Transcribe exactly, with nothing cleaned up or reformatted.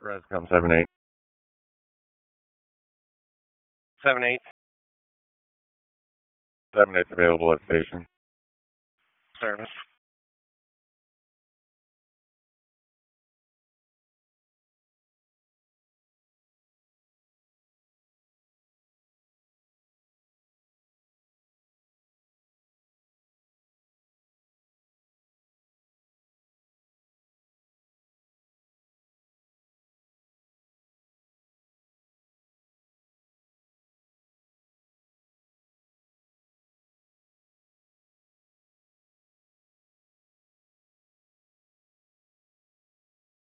Rescom seven eight. Seven eight. Seven eight's available at station. Service.